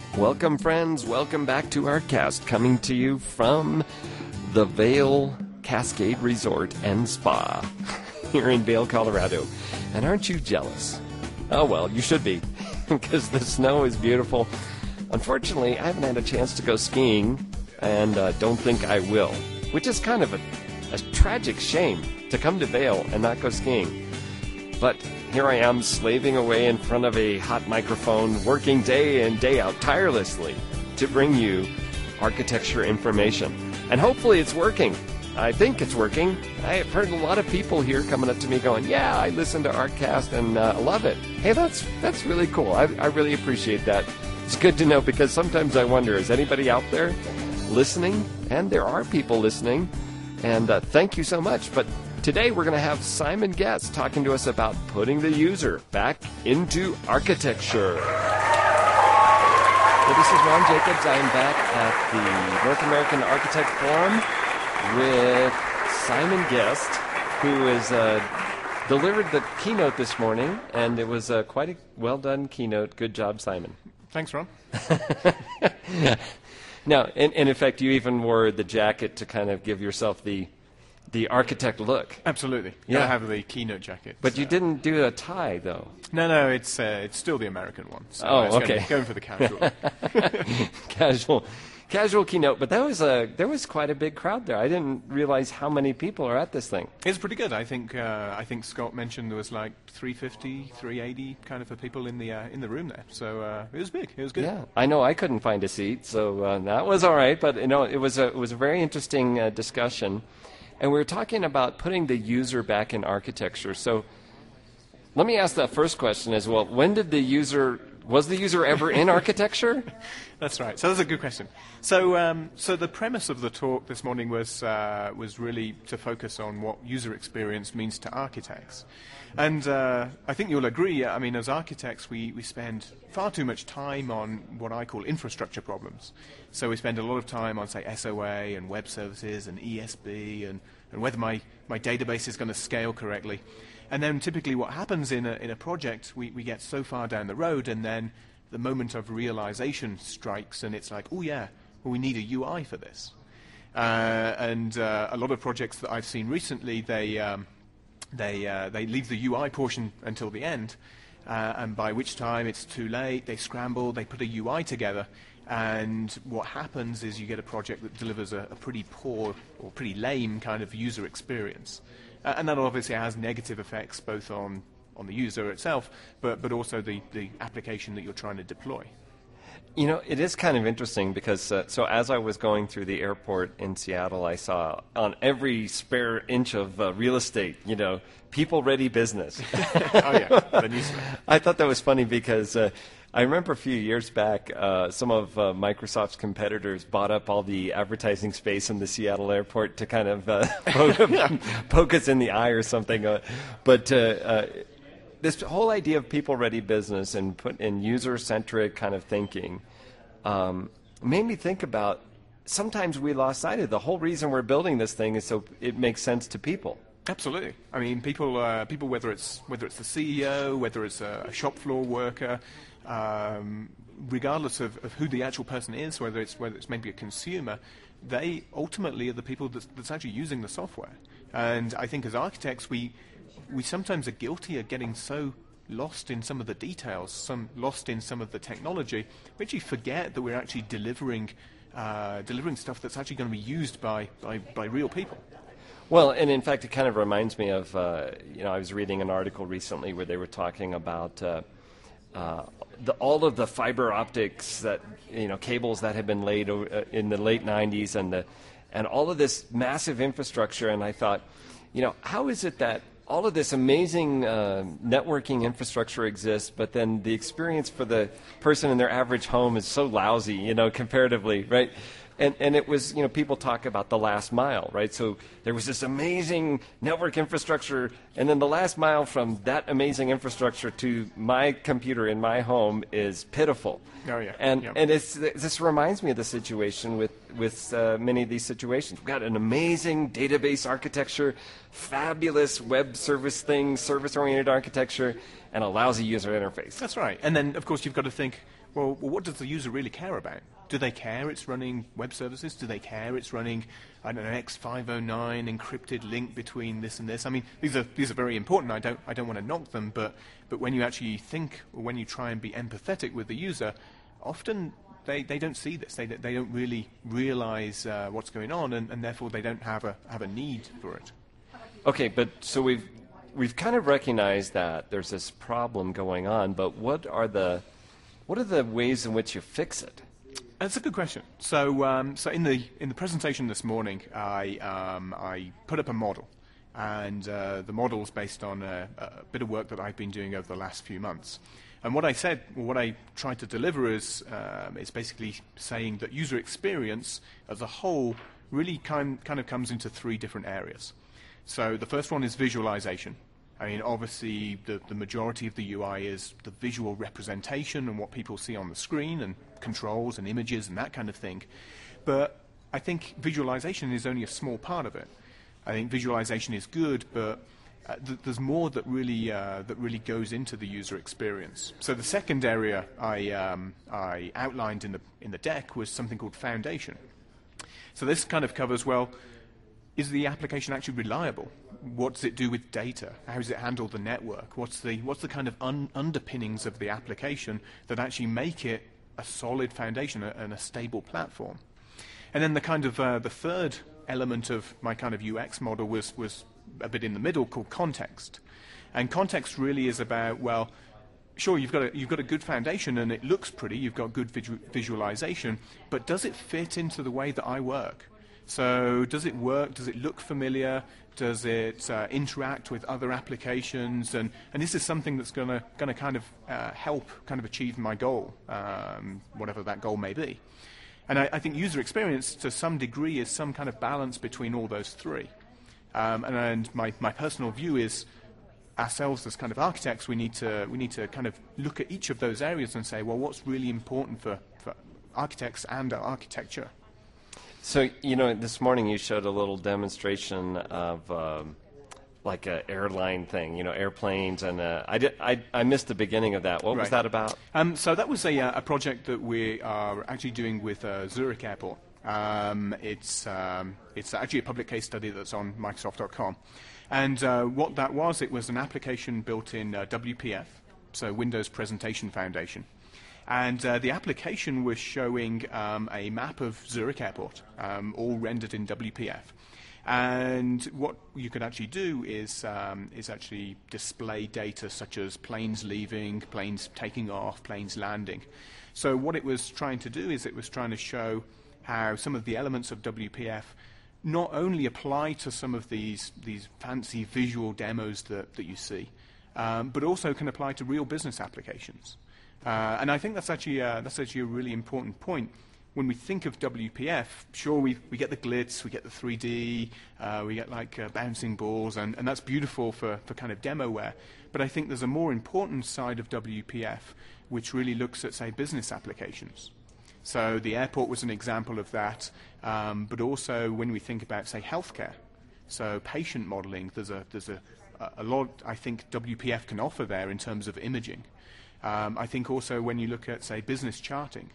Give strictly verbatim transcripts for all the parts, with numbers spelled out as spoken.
Welcome, friends. Welcome back to ArtCast, coming to you from the Vail Cascade Resort and Spa here in Vail, Colorado. And aren't you jealous? Oh, well, you should be, because the snow is beautiful. Unfortunately, I haven't had a chance to go skiing, and uh, don't think I will, which is kind of a, a tragic shame to come to Vail and not go skiing. But here I am slaving away in front of a hot microphone, working day in, day out tirelessly to bring you architecture information. And hopefully it's working. I think it's working. I've heard a lot of people here coming up to me going, yeah, I listen to ArtCast and uh, love it. Hey, that's that's really cool. I, I really appreciate that. It's good to know, because sometimes I wonder, is anybody out there listening? And there are people listening. And uh, thank you so much. But today we're going to have Simon Guest talking to us about putting the user back into architecture. So this is Ron Jacobs. I am back at the North American Architect Forum with Simon Guest, who has uh, delivered the keynote this morning, and it was uh, quite a well-done keynote. Good job, Simon. Thanks, Ron. Now, and, and in fact, you even wore the jacket to kind of give yourself the the architect look. Absolutely. Yeah. I have the keynote jacket. But so. you didn't do a tie, though. No, no, it's uh, it's still the American one. So Oh, I was okay. Going, going for the casual. Casual. Casual keynote, but that was a there was quite a big crowd there. I didn't realize how many people are at this thing. It's pretty good. I think uh, I think Scott mentioned there was like three fifty, three eighty kind of people in the uh, in the room there. So uh, it was big. It was good. Yeah, I know I couldn't find a seat, so uh, that was all right. But you know, it was a it was a very interesting uh, discussion, and we were talking about putting the user back in architecture. So let me ask that first question as well. When did the user was the user ever in architecture? That's right. So that's a good question. So, um, so the premise of the talk this morning was uh, was really to focus on what user experience means to architects, and uh, I think you'll agree. I mean, as architects, we we spend far too much time on what I call infrastructure problems. So we spend a lot of time on, say, S O A and web services and E S B and and whether my my database is going to scale correctly. And then typically what happens in a in a project, we, we get so far down the road, and then the moment of realization strikes, and it's like, oh yeah, well, we need a U I for this. Uh, and uh, a lot of projects that I've seen recently, they um, they uh, they leave the U I portion until the end, uh, and by which time it's too late. They scramble, they put a U I together, and what happens is you get a project that delivers a, a pretty poor or pretty lame kind of user experience. Uh, and that obviously has negative effects both on, on the user itself, but, but also the, the application that you're trying to deploy. You know, it is kind of interesting because, uh, so as I was going through the airport in Seattle, I saw on every spare inch of uh, real estate, you know, people-ready business. Oh, yeah, the new stuff. I thought that was funny because uh, I remember a few years back, uh, some of uh, Microsoft's competitors bought up all the advertising space in the Seattle airport to kind of uh, poke, poke us in the eye or something. Uh, but uh, uh, this whole idea of people-ready business and put in user-centric kind of thinking um, made me think about sometimes we lost sight of the whole reason we're building this thing is so it makes sense to people. Absolutely. I mean, people, uh, people whether it's whether it's the C E O, whether it's a, a shop floor worker, um, regardless of, of who the actual person is, whether it's whether it's maybe a consumer, they ultimately are the people that's, that's actually using the software. And I think as architects, we we sometimes are guilty of getting so lost in some of the details, some lost in some of the technology, we actually forget that we're actually delivering uh, delivering stuff that's actually going to be used by, by, by real people. Well, and in fact, it kind of reminds me of, uh, you know, I was reading an article recently where they were talking about uh, uh, the, all of the fiber optics that, you know, cables that had been laid uh, in the late nineties and the, and all of this massive infrastructure. And I thought, you know, how is it that all of this amazing uh, networking infrastructure exists, but then the experience for the person in their average home is so lousy, you know, comparatively, right? And and it was, you know, people talk about the last mile, right? So there was this amazing network infrastructure, and then the last mile from that amazing infrastructure to my computer in my home is pitiful. Oh, yeah. And yeah. and it's, this reminds me of the situation with, with uh, many of these situations. We've got an amazing database architecture, fabulous web service thing, service-oriented architecture, and a lousy user interface. That's right. And then, of course, you've got to think, well, well, what does the user really care about? Do they care it's running web services? Do they care it's running, I don't know, X five oh nine encrypted link between this and this? I mean, these are these are very important. I don't I don't want to knock them, but but when you actually think, or when you try and be empathetic with the user, often they, they don't see this. They they don't really realize uh, what's going on, and, and therefore they don't have a have a need for it. Okay, but so we've we've kind of recognized that there's this problem going on, but what are the what are the ways in which you fix it? That's a good question. So, um, so in the in the presentation this morning, I um, I put up a model, and uh, the model is based on a, a bit of work that I've been doing over the last few months. And what I said, what I tried to deliver is um, is basically saying that user experience as a whole really kind kind of comes into three different areas. So the first one is visualization. I mean, obviously, the, the majority of the U I is the visual representation and what people see on the screen and controls and images and that kind of thing. But I think visualization is only a small part of it. I think visualization is good, but uh, th- there's more that really uh, that really goes into the user experience. So the second area I um, I outlined in the in the deck was something called foundation. So this kind of covers, well, is the application actually reliable? What does it do with data? How does it handle the network? What's the what's the kind of un- underpinnings of the application that actually make it a solid foundation a, and a stable platform? And then the kind of uh, the third element of my kind of U X model was was a bit in the middle, called context. And context really is about, well, sure, you've got a, you've got a good foundation and it looks pretty, you've got good visu- visualization, but does it fit into the way that I work? So does it work? Does it look familiar? Does it uh, interact with other applications? And, and this is something that's going to going to kind of uh, help kind of achieve my goal, um, whatever that goal may be. And I, I think user experience, to some degree, is some kind of balance between all those three. Um, and and my, my personal view is, ourselves as kind of architects, we need to we need to kind of look at each of those areas and say, well, what's really important for, for architects and our architecture? So, you know, this morning you showed a little demonstration of um, like an airline thing, you know, airplanes, and uh, I, did, I, I missed the beginning of that. What right. was that about? Um, so that was a, uh, a project that we are actually doing with uh, Zurich Airport. Um, it's, um, it's actually a public case study that's on Microsoft dot com. And uh, what that was, it was an application built in uh, W P F, so Windows Presentation Foundation. And uh, the application was showing um, a map of Zurich Airport, um, all rendered in W P F. And what you could actually do is um, is actually display data such as planes leaving, planes taking off, planes landing. So what it was trying to do is it was trying to show how some of the elements of W P F not only apply to some of these these fancy visual demos that, that you see, um, but also can apply to real business applications. Uh, and I think that's actually uh, that's actually a really important point. When we think of W P F, sure, we we get the glitz, we get the three D, uh, we get like uh, bouncing balls, and, and that's beautiful for, for kind of demoware. But I think there's a more important side of W P F, which really looks at, say, business applications. So the airport was an example of that, um, but also when we think about, say, healthcare, so patient modeling, there's a there's a, a lot I think W P F can offer there in terms of imaging. Um, I think also when you look at, say, business charting,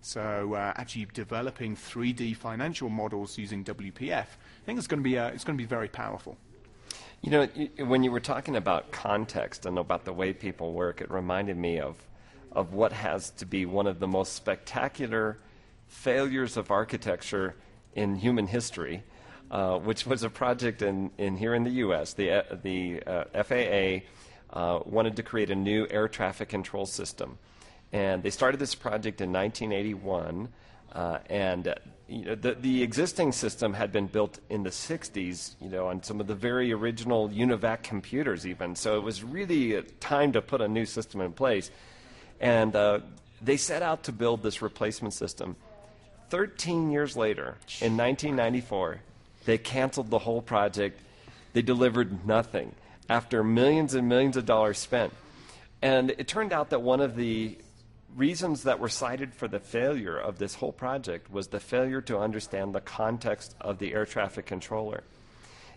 so uh, actually developing three D financial models using W P F, I think it's going to be uh, it's going to be very powerful. You know, when you were talking about context and about the way people work, it reminded me of of what has to be one of the most spectacular failures of architecture in human history, uh, which was a project in, in here in the U S. The uh, the uh, F A A uh, wanted to create a new air traffic control system, and they started this project in nineteen eighty-one. Uh, and uh, you know, the the existing system had been built in the sixties, you know, on some of the very original UNIVAC computers, even. So it was really uh, time to put a new system in place. And uh, they set out to build this replacement system. Thirteen years later, in nineteen ninety-four, they canceled the whole project. They delivered nothing after millions and millions of dollars spent. And it turned out that one of the reasons that were cited for the failure of this whole project was the failure to understand the context of the air traffic controller.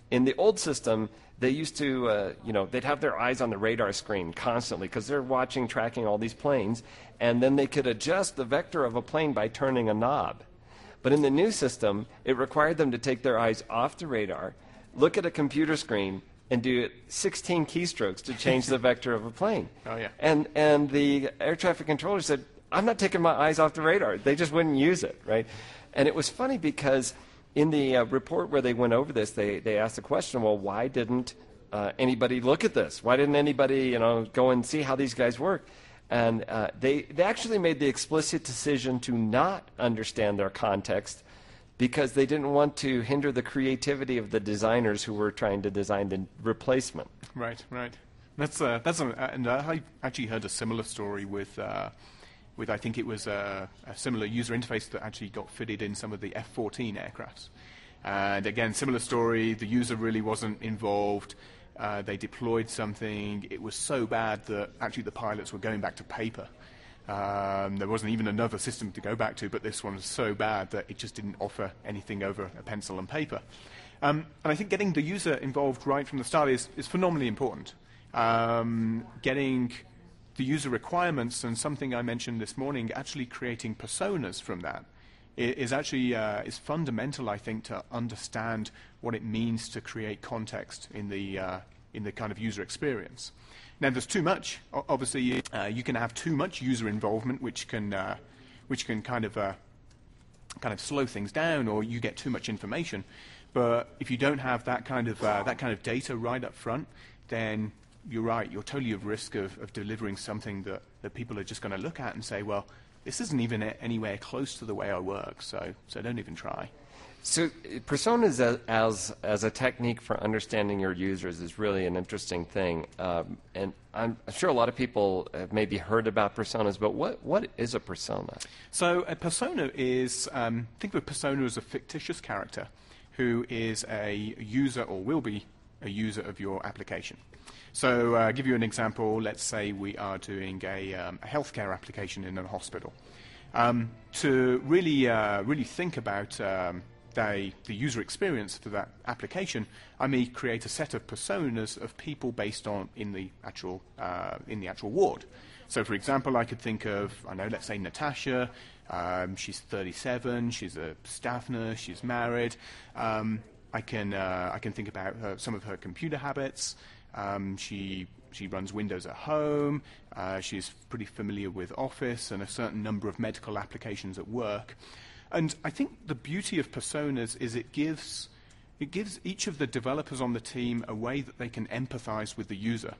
in the old system, they used to, uh, you know, they'd have their eyes on the radar screen constantly because they're watching, tracking all these planes, and then they could adjust the vector of a plane by turning a knob. But in the new system, it required them to take their eyes off the radar, look at a computer screen, and do sixteen keystrokes to change the vector of a plane. Oh, yeah. And, and the air traffic controller said, I'm not taking my eyes off the radar. They just wouldn't use it, right? And it was funny because in the uh, report where they went over this, they, they asked the question, well, why didn't uh, anybody look at this? Why didn't anybody, you know, go and see how these guys work? And uh, they, they actually made the explicit decision to not understand their context because they didn't want to hinder the creativity of the designers who were trying to design the replacement. Right, right. That's uh, that's a, uh, and uh, I actually heard a similar story with uh, with I think it was a, a similar user interface that actually got fitted in some of the F fourteen aircrafts. And again, similar story. The user really wasn't involved. Uh, they deployed something. It was so bad that actually the pilots were going back to paper. Um, there wasn't even another system to go back to, but this one was so bad that it just didn't offer anything over a pencil and paper. Um, and I think getting the user involved right from the start is, is phenomenally important. Um, getting the user requirements and something I mentioned this morning, actually creating personas from that is actually uh, is fundamental, I think, to understand what it means to create context in the uh, in the kind of user experience. Now, there's too much. O- obviously, uh, you can have too much user involvement, which can uh, which can kind of uh, kind of slow things down, or you get too much information. But if you don't have that kind of uh, that kind of data right up front, then you're right. You're totally at risk of, of delivering something that, that people are just going to look at and say, well, this isn't even a- anywhere close to the way I work, so so don't even try. So personas as, as as a technique for understanding your users is really an interesting thing. Um, and I'm sure a lot of people have maybe heard about personas, but what, what is a persona? So a persona is, um, think of a persona as a fictitious character who is a user or will be a user of your application. So uh, I'll give you an example. Let's say we are doing a, um, a healthcare application in a hospital. Um, to really, uh, really think about um, the, the user experience for that application, I may create a set of personas of people based on in the actual uh, in the actual ward. So, for example, I could think of, I know, let's say Natasha. Um, she's thirty-seven. She's a staff nurse. She's married. Um, I can uh, I can think about her, some of her computer habits. Um, she she runs Windows at home. Uh, she's pretty familiar with Office and a certain number of medical applications at work. And I think the beauty of personas is it gives it gives each of the developers on the team a way that they can empathize with the user.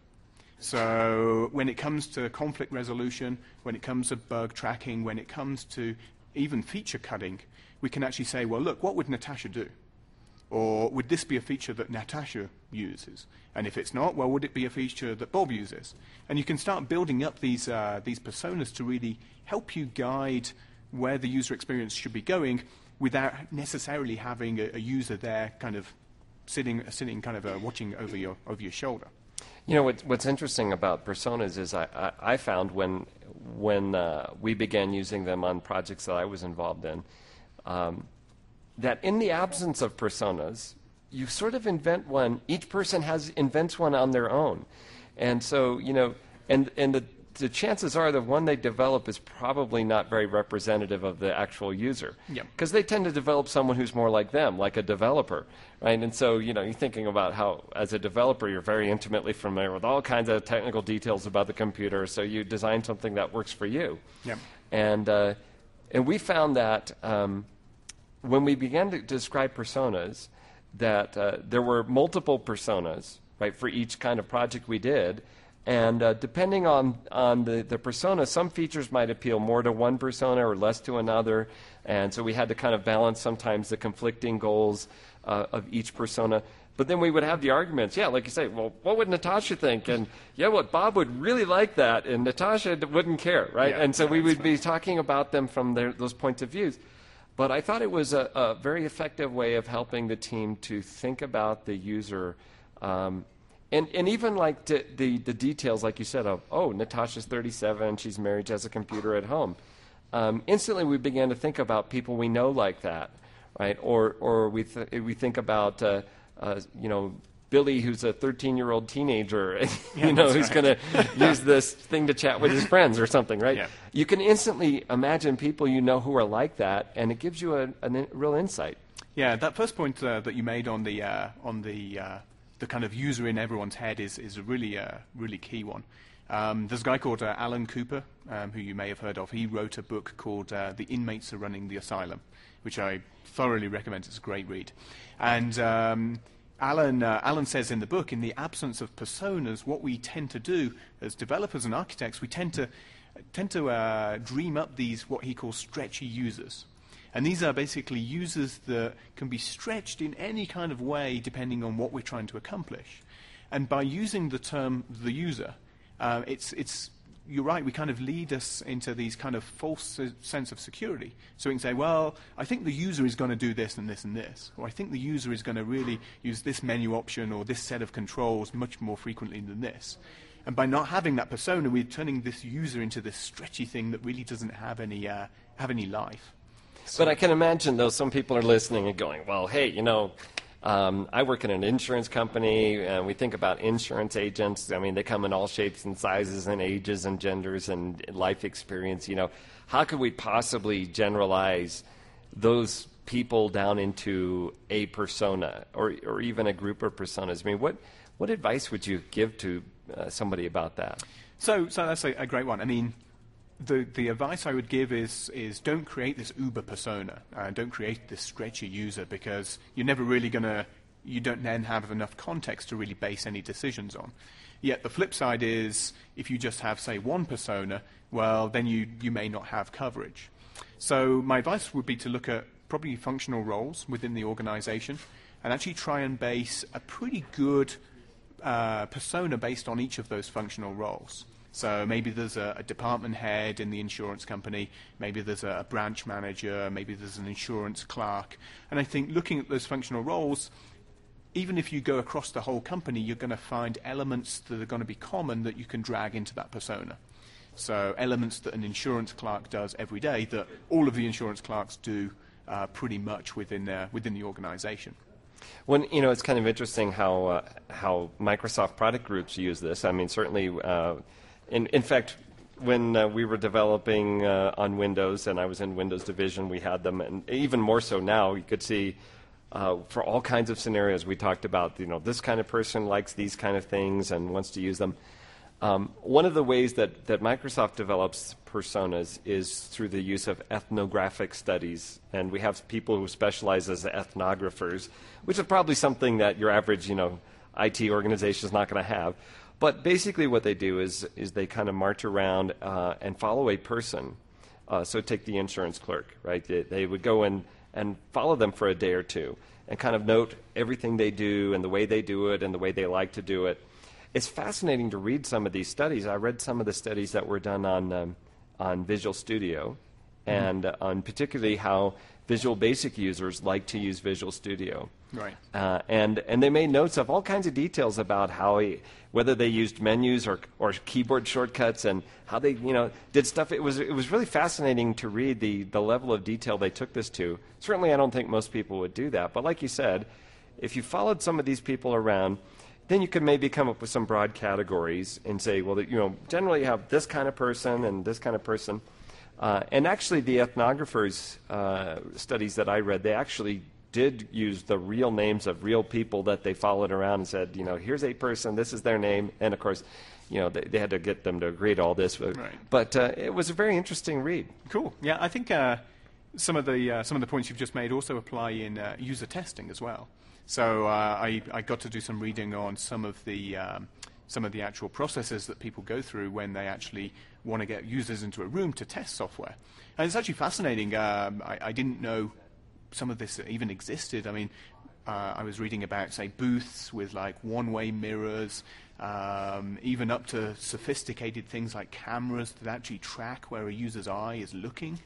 So when it comes to conflict resolution, when it comes to bug tracking, when it comes to even feature cutting, we can actually say, well, look, what would Natasha do? Or would this be a feature that Natasha uses? And if it's not, well, would it be a feature that Bob uses? And you can start building up these uh, these personas to really help you guide where the user experience should be going without necessarily having a, a user there kind of sitting sitting kind of uh, watching over your over your shoulder. You know, what's, what's interesting about personas is I, I, I found when, when uh, we began using them on projects that I was involved in, um, that in the absence of personas, you sort of invent one. Each person has invents one on their own. And so, you know, and, and the, the chances are the one they develop is probably not very representative of the actual user. Because they tend to develop someone who's more like them, like a developer, right? And so, you know, you're thinking about how, as a developer, you're very intimately familiar with all kinds of technical details about the computer, so you design something that works for you. Yep. And, uh, and we found that um, when we began to describe personas, that uh, there were multiple personas, right, for each kind of project we did. And uh, depending on, on the, the persona, some features might appeal more to one persona or less to another. And so we had to kind of balance sometimes the conflicting goals uh, of each persona. But then we would have the arguments, yeah, like you say, well, what would Natasha think? And yeah, what Bob would really like that, and Natasha wouldn't care, right? Yeah, and so we would fine. be talking about them from their, those points of views. But I thought it was a, a very effective way of helping the team to think about the user, um, and, and even like to, the, the details, like you said, of, oh, Natasha's thirty-seven, she's married, she has a computer at home. Um, instantly we began to think about people we know like that, right? Or, or we, th- we think about uh, uh, you know, Billy, who's a thirteen-year-old teenager, Yeah, you know, that's who's right. going to use this thing to chat with his friends or something, right? Yeah. You can instantly imagine people you know who are like that, and it gives you a, a n- real insight. Yeah, that first point uh, that you made on the uh, on the uh, the kind of user in everyone's head is is a really uh, really key one. Um, there's a guy called uh, Alan Cooper, um, who you may have heard of. He wrote a book called uh, "The Inmates Are Running the Asylum," which I thoroughly recommend. It's a great read. And um, Alan uh, Alan says in the book, in the absence of personas, what we tend to do as developers and architects, we tend to tend to uh, dream up these what he calls stretchy users. And these are basically users that can be stretched in any kind of way depending on what we're trying to accomplish. And by using the term the user, uh, it's, it's, you're right, we kind of lead us into these kind of false sense of security. So we can say, well, I think the user is going to do this and this and this. Or I think the user is going to really use this menu option or this set of controls much more frequently than this. And by not having that persona, we're turning this user into this stretchy thing that really doesn't have any, uh, have any life. But I can imagine, though, some people are listening and going, well, hey, you know, um, I work in an insurance company, and we think about insurance agents. I mean, they come in all shapes and sizes and ages and genders and life experience. You know, how could we possibly generalize those people down into a persona or, or even a group of personas? I mean, what, what advice would you give to uh, somebody about that? So, so that's a, a great one. I mean, The, the advice I would give is, is don't create this uber persona. Uh, don't create this stretchy user, because you're never really going to, you don't then have enough context to really base any decisions on. Yet the flip side is, if you just have, say, one persona, well, then you, you may not have coverage. So my advice would be to look at probably functional roles within the organization and actually try and base a pretty good uh, persona based on each of those functional roles. So maybe there's a, a department head in the insurance company, maybe there's a, a branch manager, maybe there's an insurance clerk. And I think looking at those functional roles, even if you go across the whole company, you're going to find elements that are going to be common that you can drag into that persona. So elements that an insurance clerk does every day that all of the insurance clerks do uh, pretty much within, their, within the organization. When, you know, it's kind of interesting how, uh, how Microsoft product groups use this. I mean, certainly... Uh, In, in fact, when uh, we were developing uh, on Windows, and I was in Windows Division, we had them, and even more so now, you could see uh, for all kinds of scenarios, we talked about, you know, this kind of person likes these kind of things and wants to use them. Um, one of the ways that, that Microsoft develops personas is through the use of ethnographic studies, and we have people who specialize as ethnographers, which is probably something that your average, you know, I T organization is not going to have. But basically what they do is is they kind of march around uh, and follow a person. Uh, so take the insurance clerk, right? They, they would go in and follow them for a day or two and kind of note everything they do and the way they do it and the way they like to do it. It's fascinating to read some of these studies. I read some of the studies that were done on, um, on Visual Studio and uh, on particularly how Visual Basic users like to use Visual Studio. Right. Uh, and, and they made notes of all kinds of details about how he, whether they used menus or, or keyboard shortcuts and how they, you know, did stuff. It was, it was really fascinating to read the, the level of detail they took this to. Certainly I don't think most people would do that. But like you said, if you followed some of these people around, then you could maybe come up with some broad categories and say, well, you know, generally you have this kind of person and this kind of person. Uh, and actually the ethnographers' uh, studies that I read, they actually did use the real names of real people that they followed around and said, you know, here's a person, this is their name. And, of course, you know, they, they had to get them to agree to all this. But, right. but uh, it was a very interesting read. Cool. Yeah, I think uh, some of the uh, some of the points you've just made also apply in uh, user testing as well. So uh, I, I got to do some reading on some of the um, some of the actual processes that people go through when they actually want to get users into a room to test software. And it's actually fascinating. Um, I, I didn't know some of this even existed. I mean, uh, I was reading about, say, booths with like one-way mirrors, um, even up to sophisticated things like cameras that actually track where a user's eye is looking.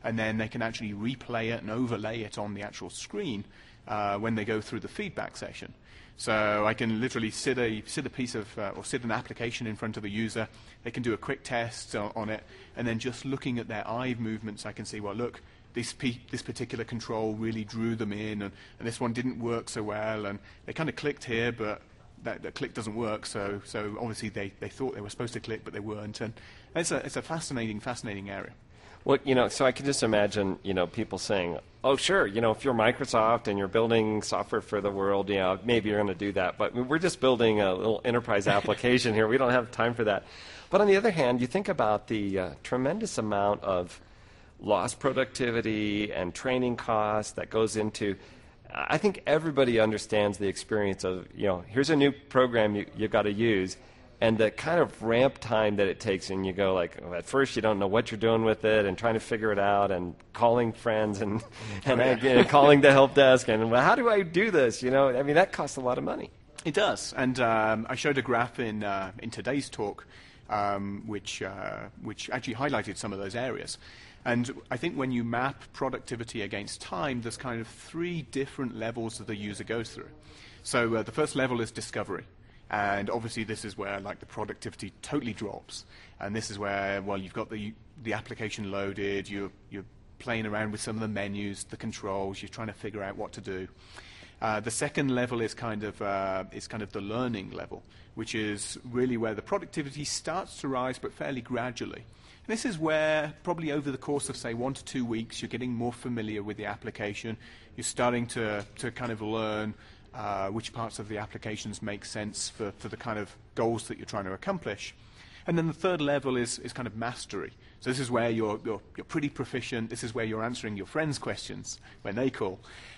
and then they can actually replay it and overlay it on the actual screen uh, when they go through the feedback session. So I can literally sit a sit a piece of uh, or sit an application in front of a user. They can do a quick test on, on it, and then just looking at their eye movements, I can see, well, look, this pe- this particular control really drew them in, and, and this one didn't work so well, and they kind of clicked here, but that, that click doesn't work. So so obviously they, they thought they were supposed to click, but they weren't, and it's a it's a fascinating fascinating area. Well, you know, so I can just imagine, you know, people saying, oh, sure, you know, if you're Microsoft and you're building software for the world, you know, maybe you're going to do that. But we're just building a little enterprise application here. We don't have time for that. But on the other hand, you think about the uh, tremendous amount of lost productivity and training costs that goes into, I think everybody understands the experience of, you know, here's a new program you, you've got to use. And the kind of ramp time that it takes, and you go like, well, at first you don't know what you're doing with it, and trying to figure it out, and calling friends, and and, oh, yeah. again, calling the help desk, and well, how do I do this? You know, I mean, that costs a lot of money. It does, and um, I showed a graph in uh, in today's talk, um, which uh, which actually highlighted some of those areas. And I think when you map productivity against time, there's kind of three different levels that the user goes through. So uh, the first level is discovery. And obviously this is where like the productivity totally drops. And this is where, well, you've got the the application loaded, you're, you're playing around with some of the menus, the controls, you're trying to figure out what to do. Uh, the second level is kind of uh, is kind of the learning level, which is really where the productivity starts to rise, but fairly gradually. And this is where probably over the course of, say, one to two weeks, you're getting more familiar with the application. You're starting to, to kind of learn Uh, which parts of the applications make sense for, for the kind of goals that you're trying to accomplish. And then the third level is, is kind of mastery. So this is where you're, you're, you're pretty proficient. This is where you're answering your friends' questions when they call.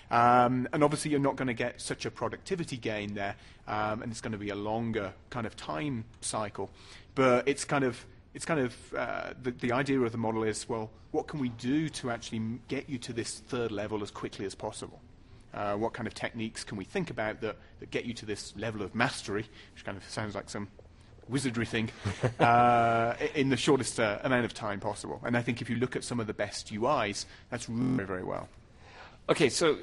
Um, and obviously you're not going to get such a productivity gain there, um, and it's going to be a longer kind of time cycle. But it's kind of, it's kind of uh, the, the idea of the model is, well, what can we do to actually get you to this third level as quickly as possible? Uh, what kind of techniques can we think about that, that get you to this level of mastery, which kind of sounds like some wizardry thing, uh, in the shortest uh, amount of time possible. And I think if you look at some of the best U Is, that's very, very well. Okay, so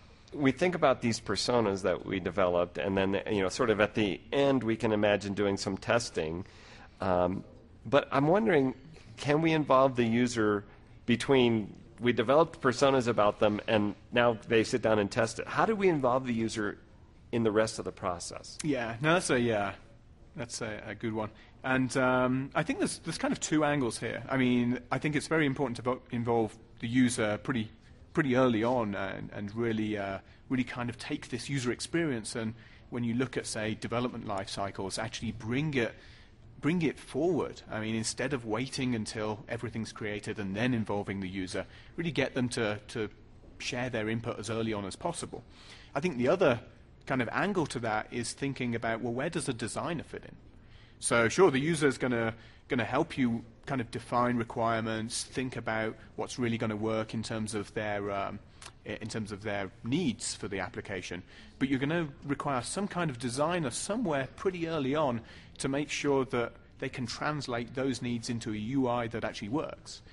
we think about these personas that we developed, and then, you know, sort of at the end we can imagine doing some testing. Um, but I'm wondering, can we involve the user between... We developed personas about them, and now they sit down and test it. How do we involve the user in the rest of the process? Yeah, no, that's a yeah, that's a, a good one. And um, I think there's there's kind of two angles here. I mean, I think it's very important to bo- involve the user pretty pretty early on, and, and really uh, really kind of take this user experience, and when you look at, say, development life cycles, actually bring it. Bring it forward. I mean, instead of waiting until everything's created and then involving the user, really get them to, to share their input as early on as possible. I think the other kind of angle to that is thinking about, well, where does a designer fit in? So sure, the user is going to going to help you kind of define requirements, think about what's really going to work in terms of their um, in terms of their needs for the application. But you're going to require some kind of designer somewhere pretty early on to make sure that they can translate those needs into a U I that actually works.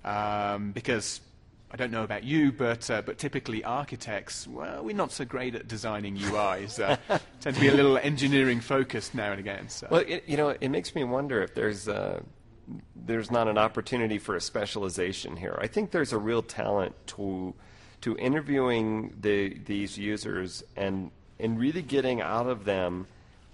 Um, because I don't know about you, but uh, but typically architects, well, we're not so great at designing U Is. Uh, tend to be a little engineering focused now and again. So. Well, it, you know, it makes me wonder if there's uh, there's not an opportunity for a specialization here. I think there's a real talent to to interviewing the these users and and really getting out of them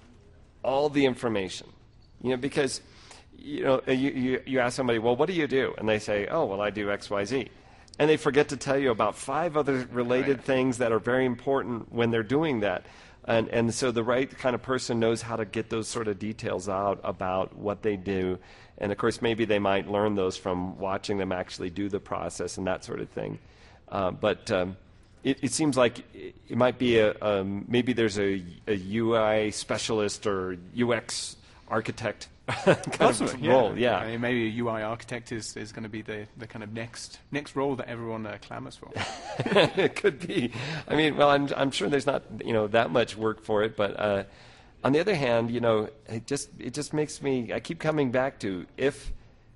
all the information. You know, because you know you, you you ask somebody, well, what do you do? And they say, oh, well, I do X, Y, Z. And they forget to tell you about five other related right. things that are very important when they're doing that. And and so the right kind of person knows how to get those sort of details out about what they do. And, of course, maybe they might learn those from watching them actually do the process and that sort of thing. Uh, but um, it, it seems like it might be a um, maybe there's a, a U I specialist or U X architect kind Possibly, of yeah. role. Yeah, I mean, maybe a U I architect is, is going to be the, the kind of next next role that everyone uh, clamors for. It could be. I mean, well, I'm I'm sure there's not you know that much work for it, but uh, on the other hand, you know, it just it just makes me. I keep coming back to if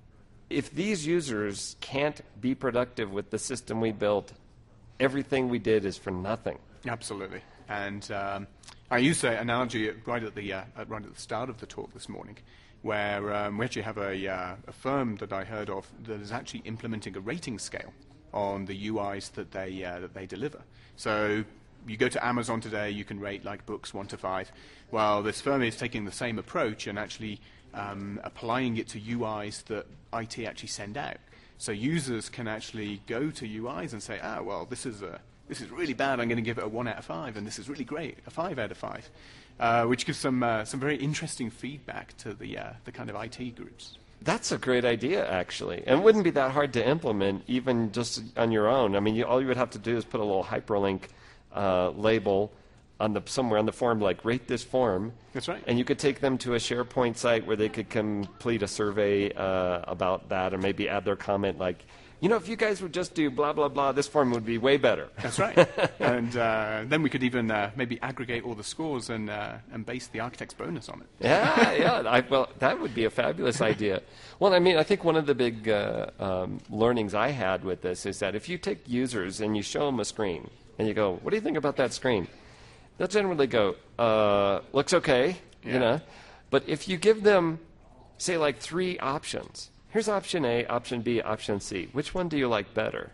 if these users can't be productive with the system we built, everything we did is for nothing. Absolutely. And um, I used an analogy right at the uh, right at the start of the talk this morning, where um, we actually have a, uh, a firm that I heard of that is actually implementing a rating scale on the U Is that they uh, that they deliver. So you go to Amazon today, you can rate like books one to five. Well, this firm is taking the same approach and actually um, applying it to U Is that I T actually send out. So users can actually go to U Is and say, ah, well, this is a this is really bad. I'm going to give it a one out of five, and this is really great, a five out of five, uh, which gives some uh, some very interesting feedback to the uh, the kind of I T groups. That's a great idea, actually, and it wouldn't be that hard to implement, even just on your own. I mean, you, all you would have to do is put a little hyperlink uh, label on the somewhere on the form, like rate this form. That's right. And you could take them to a SharePoint site where they could complete a survey uh, about that, or maybe add their comment, like, you know, if you guys would just do blah blah blah, this form would be way better. That's right. And uh, then we could even uh, maybe aggregate all the scores and uh, and base the architect's bonus on it. Yeah, yeah. I, well, that would be a fabulous idea. Well, I mean, I think one of the big uh, um, learnings I had with this is that if you take users and you show them a screen and you go, "What do you think about that screen?" They'll generally go, uh, "Looks okay," yeah. you know. But if you give them, say, like three options. Here's option A, option B, option C. Which one do you like better?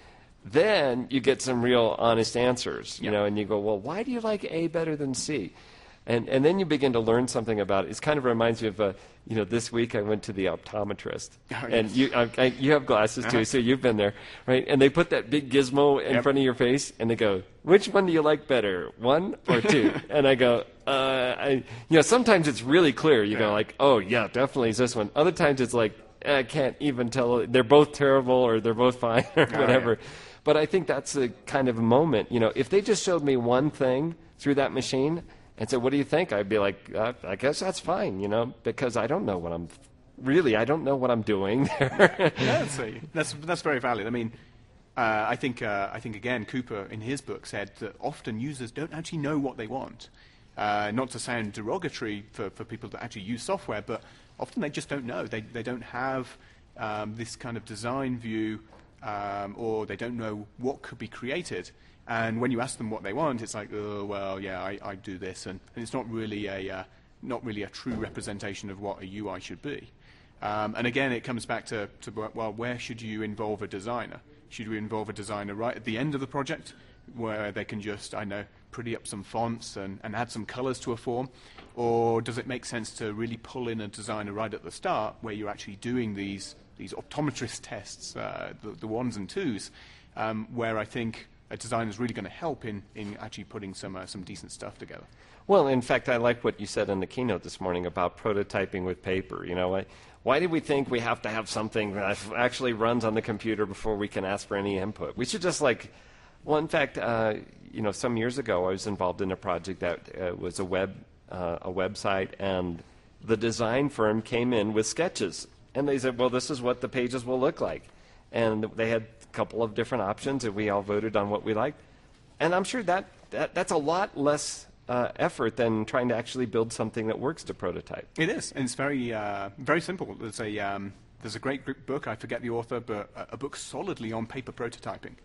Then you get some real honest answers, you yep. know, and you go, well, why do you like A better than C? And and then you begin to learn something about it. It kind of reminds me of, uh, you know, this week I went to the optometrist. Oh, and yes. you I, I, you have glasses too, uh-huh. so you've been there, right? And they put that big gizmo in yep. front of your face, and they go, which one do you like better, one or two? And I go, uh, I, you know, sometimes it's really clear. You yeah. go like, oh, yeah, definitely it's this one. Other times it's like, I can't even tell. They're both terrible or they're both fine or oh, whatever. Yeah. But I think that's a kind of moment. You know, if they just showed me one thing through that machine and said, what do you think? I'd be like, uh, I guess that's fine, you know, because I don't know what I'm really, I don't know what I'm doing there. Yeah, that's, that's, that's very valid. I mean, uh, I think, uh, I think again, Cooper in his book said that often users don't actually know what they want. Uh, not to sound derogatory for, for people that actually use software, but often they just don't know. They, they don't have um, this kind of design view, um, or they don't know what could be created. And when you ask them what they want, it's like, oh, well, yeah, I, I do this. And, and it's not really, a, uh, not really a true representation of what a U I should be. Um, and again, it comes back to, to, well, where should you involve a designer? Should we involve a designer right at the end of the project, where they can just, I know, pretty up some fonts and, and add some colors to a form? Or does it make sense to really pull in a designer right at the start, where you're actually doing these these optometrist tests, uh, the, the ones and twos, um, where I think a designer is really going to help in, in actually putting some uh, some decent stuff together? Well, in fact, I like what you said in the keynote this morning about prototyping with paper. You know, why, why did we think we have to have something that actually runs on the computer before we can ask for any input? We should just like, well, in fact, uh, you know, some years ago I was involved in a project that uh, was a web uh, a website, and the design firm came in with sketches, and they said, well, this is what the pages will look like, and they had a couple of different options, and we all voted on what we liked, and I'm sure that, that that's a lot less uh, effort than trying to actually build something that works to prototype. It is, and it's very uh, very simple. There's a um, there's a great book, I forget the author, but a, a book solidly on paper prototyping.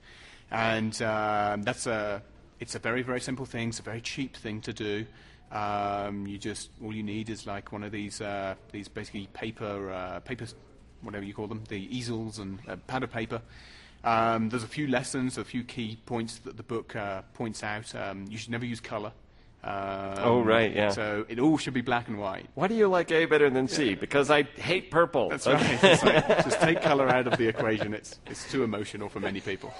And uh, that's a, it's a very, very simple thing. It's a very cheap thing to do. Um, you just, all you need is like one of these, uh, these basically paper, uh, paper, whatever you call them, the easels and a pad of paper. Um, there's a few lessons, a few key points that the book uh, points out. Um, you should never use color. Um, oh, right, yeah. So it all should be black and white. Why do you like A better than C? Yeah. Because I hate purple. That's right. It's like, just take color out of the equation. It's, it's too emotional for many people.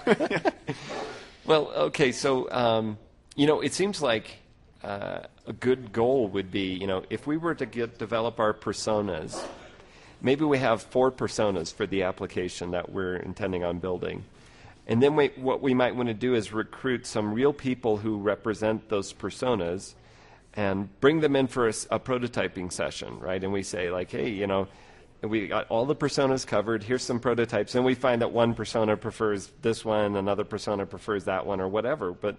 Well, okay, so, um, you know, it seems like uh, a good goal would be, you know, if we were to get develop our personas, maybe we have four personas for the application that we're intending on building. And then we, what we might want to do is recruit some real people who represent those personas and bring them in for a, a prototyping session, right? And we say, like, hey, you know, we got all the personas covered. Here's some prototypes. And we find that one persona prefers this one, another persona prefers that one, or whatever. But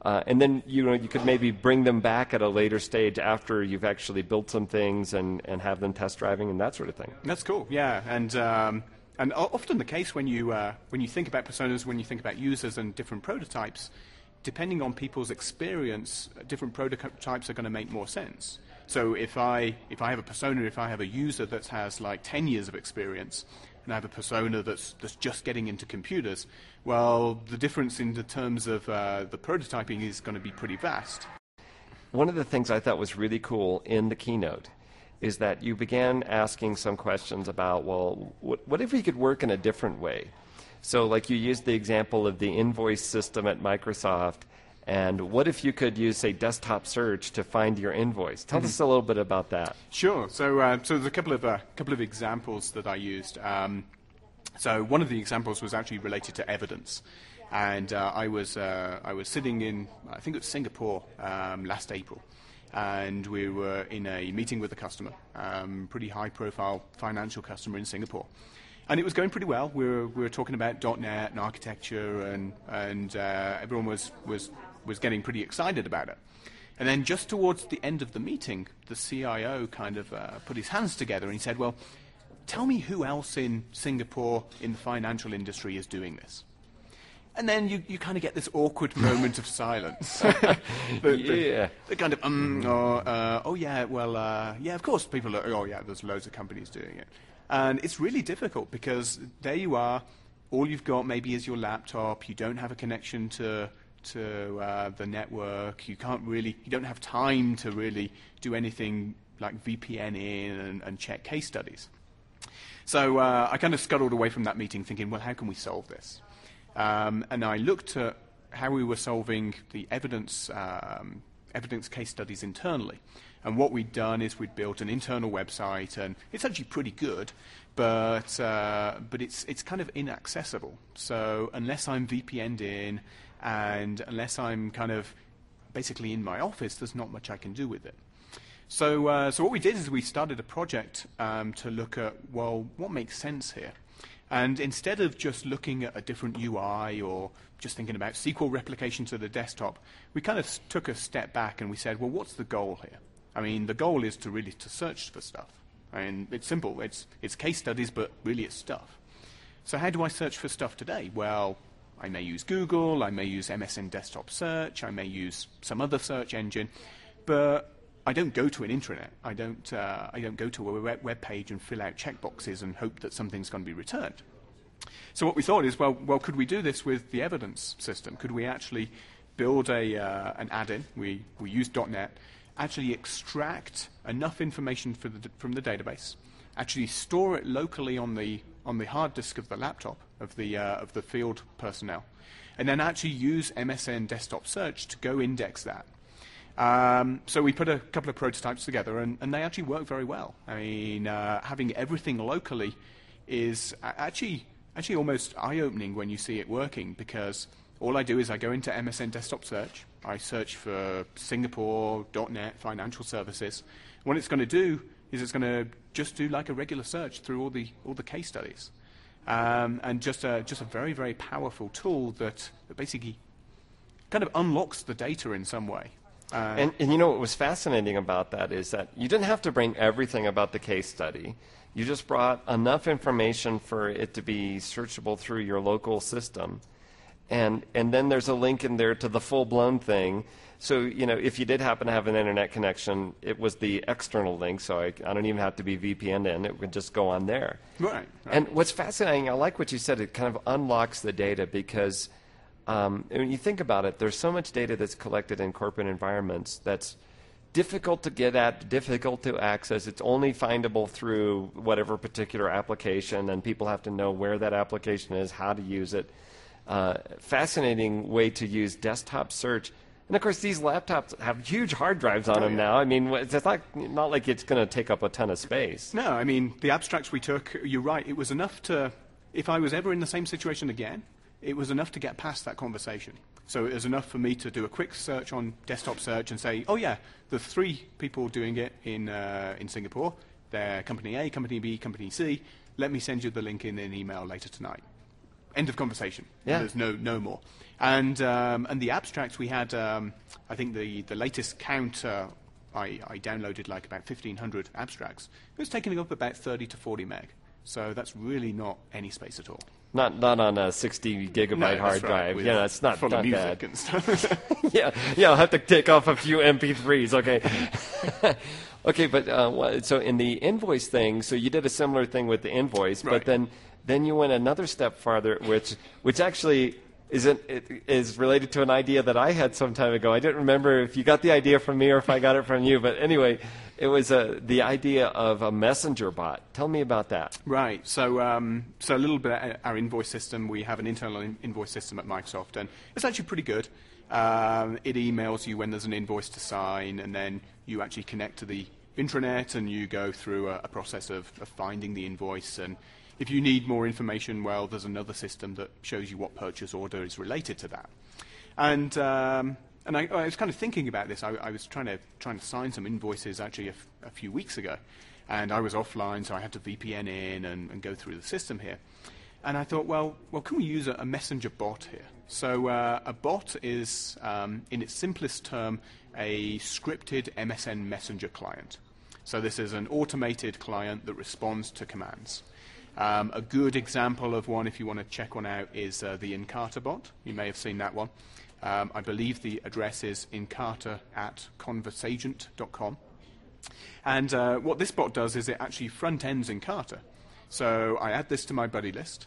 Uh, and then you know you could maybe bring them back at a later stage after you've actually built some things and, and have them test driving and that sort of thing. That's cool, yeah. And um, and often the case when you uh, when you think about personas, when you think about users and different prototypes, depending on people's experience, different prototypes are going to make more sense. So if I if I have a persona, if I have a user that has like ten years of experience, and I have a persona that's that's just getting into computers, well, the difference in the terms of uh, the prototyping is going to be pretty vast. One of the things I thought was really cool in the keynote is that you began asking some questions about, well, what, what if we could work in a different way? So like you used the example of the invoice system at Microsoft, and what if you could use, say, desktop search to find your invoice? Tell mm-hmm. us a little bit about that. Sure. So, uh, so there's a couple of uh, couple of examples that I used. Um, so one of the examples was actually related to evidence, and uh, I was uh, I was sitting in I think it was Singapore um, last April, and we were in a meeting with a customer, um, pretty high-profile financial customer in Singapore. And it was going pretty well. We were, we were talking about dot net and architecture, and, and uh, everyone was, was, was getting pretty excited about it. And then just towards the end of the meeting, the C I O kind of uh, put his hands together and he said, well, tell me who else in Singapore in the financial industry is doing this. And then you, you kind of get this awkward moment of silence. the, the, yeah. The kind of, um, oh, uh, oh yeah, well, uh, yeah, of course people are, oh yeah, there's loads of companies doing it. And it's really difficult because there you are, all you've got maybe is your laptop, you don't have a connection to to uh, the network, you can't really, you don't have time to really do anything like V P N in and, and check case studies. So uh, I kind of scuttled away from that meeting thinking, well, how can we solve this? Um, and I looked at how we were solving the evidence um, evidence case studies internally. And what we'd done is we'd built an internal website, and it's actually pretty good, but uh, but it's it's kind of inaccessible. So unless I'm V P N'd in, and unless I'm kind of basically in my office, there's not much I can do with it. So uh, so what we did is we started a project um, to look at, well, what makes sense here? And instead of just looking at a different U I or just thinking about S Q L replication to the desktop, we kind of took a step back and we said, well, what's the goal here? I mean, the goal is to really to search for stuff. I mean, it's simple. It's, it's case studies, but really it's stuff. So how do I search for stuff today? Well, I may use Google, I may use M S N Desktop Search, I may use some other search engine, but I don't go to an intranet. I don't, uh, I don't go to a web, web page and fill out checkboxes and hope that something's going to be returned. So what we thought is, well, well, could we do this with the evidence system? Could we actually build a, uh, an add-in? We, we use dot net, actually extract enough information for the, from the database, actually store it locally on the, on the hard disk of the laptop of the, uh, of the field personnel, and then actually use M S N Desktop Search to go index that. Um, so we put a couple of prototypes together, and, and they actually work very well. I mean, uh, having everything locally is actually actually almost eye-opening when you see it working, because all I do is I go into M S N Desktop Search, I search for Singapore dot net financial services. What it's going to do is it's going to just do like a regular search through all the all the case studies, um, and just a just a very very powerful tool that, that basically kind of unlocks the data in some way. Uh, and, and you know what was fascinating about that is that you didn't have to bring everything about the case study. You just brought enough information for it to be searchable through your local system. And and then there's a link in there to the full-blown thing. So, you know, if you did happen to have an internet connection, it was the external link, so I, I don't even have to be V P N'd in. It would just go on there. Right, right. And what's fascinating, I like what you said, it kind of unlocks the data because um, when you think about it, there's so much data that's collected in corporate environments that's difficult to get at, difficult to access. It's only findable through whatever particular application, and people have to know where that application is, how to use it. Uh, fascinating way to use desktop search. And of course, these laptops have huge hard drives on oh, them yeah. now. I mean, it's not, not like it's going to take up a ton of space. No, I mean, the abstracts we took, you're right, it was enough to, if I was ever in the same situation again, it was enough to get past that conversation. So it was enough for me to do a quick search on desktop search and say, oh yeah, the three people doing it in, uh, in Singapore, they're company A, company B, company C, let me send you the link in an email later tonight. end of conversation. Yeah. There's no no more. And um, and the abstracts we had, um, I think the, the latest count, uh, I, I downloaded like about fifteen hundred abstracts. It was taking up about thirty to forty meg. So that's really not any space at all. Not not on a sixty gigabyte No, hard that's right, drive. with Yeah, it's not, full not of music bad. and stuff. yeah, yeah. I'll have to take off a few M P threes. Okay. okay, but uh, what, so in the invoice thing, so you did a similar thing with the invoice, Right. but then then you went another step farther, which which actually isn't it is related to an idea that I had some time ago. I didn't remember if you got the idea from me or if I got it from you, but anyway, it was uh, the idea of a messenger bot. Tell me about that. Right. So, um, so a little bit about our invoice system. We have an internal in- invoice system at Microsoft, and it's actually pretty good. Um, it emails you when there's an invoice to sign, and then you actually connect to the intranet, and you go through a, a process of, of finding the invoice. And if you need more information, well, there's another system that shows you what purchase order is related to that. And um, and I, I was kind of thinking about this. I, I was trying to trying to sign some invoices actually a, f- a few weeks ago, and I was offline, so I had to V P N in and, and go through the system here. And I thought, well, well, can we use a, a messenger bot here? So uh, a bot is, um, in its simplest term, a scripted M S N messenger client. So this is an automated client that responds to commands. Um, a good example of one, if you want to check one out, is uh, the Encarta bot. You may have seen that one. Um, I believe the address is encarta at conversagent dot com. And uh, what this bot does is it actually front-ends Encarta. So I add this to my buddy list.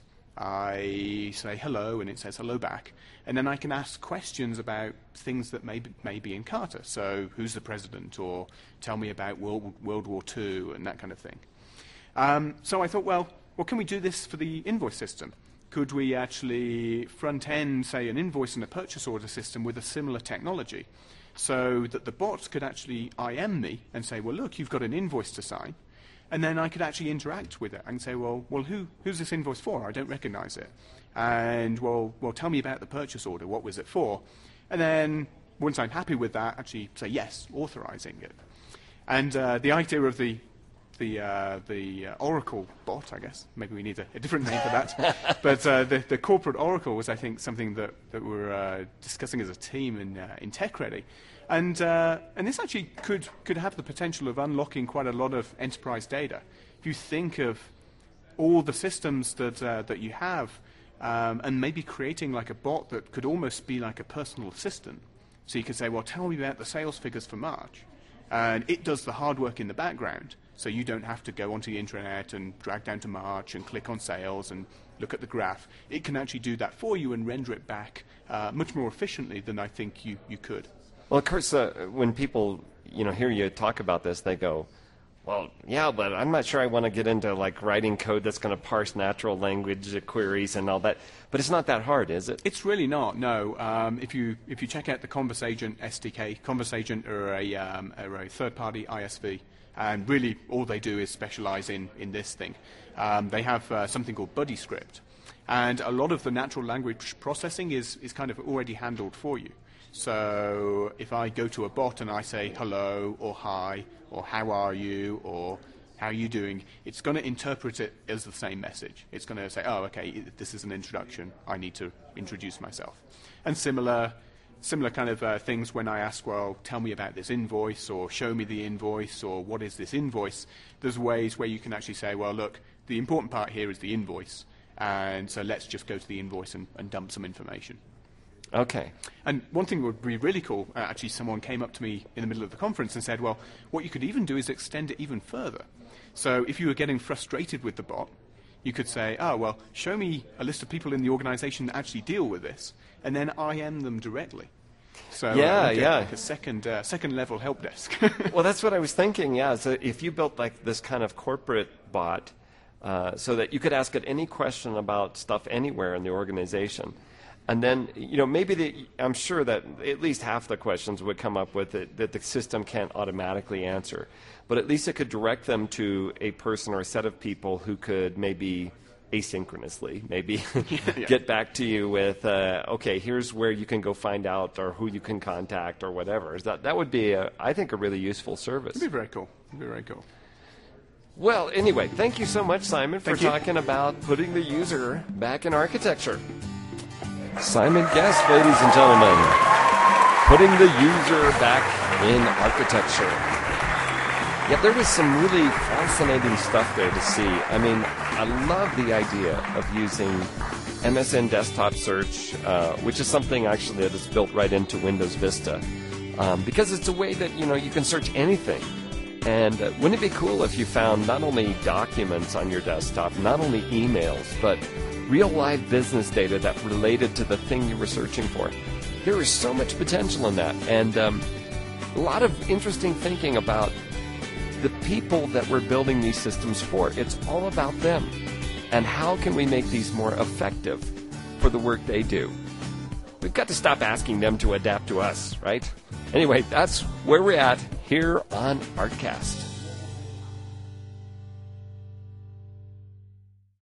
I say hello, and it says hello back. And then I can ask questions about things that may be, may be Encarta. So who's the president, or tell me about World, World War Two, and that kind of thing. Um, so I thought, well, well, can we do this for the invoice system? Could we actually front-end, say, an invoice and a purchase order system with a similar technology, so that the bot could actually I M me and say, well, look, you've got an invoice to sign, and then I could actually interact with it and say, well, well, who, who's this invoice for? I don't recognize it. And, well, well, tell me about the purchase order. What was it for? And then, once I'm happy with that, actually say yes, authorizing it. And uh, the idea of the the uh, the uh, Oracle bot, I guess. Maybe we need a, a different name for that. But uh, the, the corporate Oracle was, I think, something that, that we were uh, discussing as a team in, uh, in TechReady. And, uh, and this actually could, could have the potential of unlocking quite a lot of enterprise data. If you think of all the systems that, uh, that you have, um, and maybe creating like a bot that could almost be like a personal assistant. So you could say, well, tell me about the sales figures for March. And it does the hard work in the background. So you don't have to go onto the intranet and drag down to March and click on sales and look at the graph. It can actually do that for you and render it back uh, much more efficiently than I think you, you could. Well, of course, uh, when people you know hear you talk about this, they go, well, yeah, but I'm not sure I want to get into like writing code that's going to parse natural language queries and all that. But it's not that hard, is it? It's really not, no. Um, if you if you check out the Conversagent S D K, Conversagent are a, um, are a third-party I S V. And really, all they do is specialize in, in this thing. Um, they have uh, something called BuddyScript. And a lot of the natural language processing is, is kind of already handled for you. So if I go to a bot and I say hello or hi or how are you or how are you doing, it's going to interpret it as the same message. It's going to say, oh, okay, this is an introduction. I need to introduce myself. And similar... Similar kind of uh, things when I ask, well, tell me about this invoice, or show me the invoice, or what is this invoice? There's ways where you can actually say, well, look, the important part here is the invoice, and so let's just go to the invoice and, and dump some information. Okay. And one thing that would be really cool, uh, actually someone came up to me in the middle of the conference and said, well, what you could even do is extend it even further. So if you were getting frustrated with the bot, you could say, oh, well, show me a list of people in the organization that actually deal with this, and then I M them directly. So yeah, uh, like yeah. A, like a second, uh, second level help desk. Well, that's what I was thinking, yeah. So if you built like this kind of corporate bot uh, so that you could ask it any question about stuff anywhere in the organization, and then, you know, maybe the, I'm sure that at least half the questions would come up with it that the system can't automatically answer. But at least it could direct them to a person or a set of people who could maybe asynchronously, maybe yeah, yeah. get back to you with, uh, okay, here's where you can go find out or who you can contact or whatever. Is that, that would be, a, I think, a really useful service. It'd be very cool. It'd be very cool. Well, anyway, thank you so much, Simon, for Thank you. talking about putting the user back in architecture. Simon Guest, ladies and gentlemen, putting the user back in architecture. Yeah, there was some really fascinating stuff there to see. I mean, I love the idea of using M S N Desktop Search, uh, which is something actually that is built right into Windows Vista, um, because it's a way that, you know, you can search anything. And uh, wouldn't it be cool if you found not only documents on your desktop, not only emails, but real live business data that related to the thing you were searching for? There is so much potential in that, and um, a lot of interesting thinking about the people that we're building these systems for. It's all about them. And how can we make these more effective for the work they do? We've got to stop asking them to adapt to us, right? Anyway, that's where we're at here on ArtCast.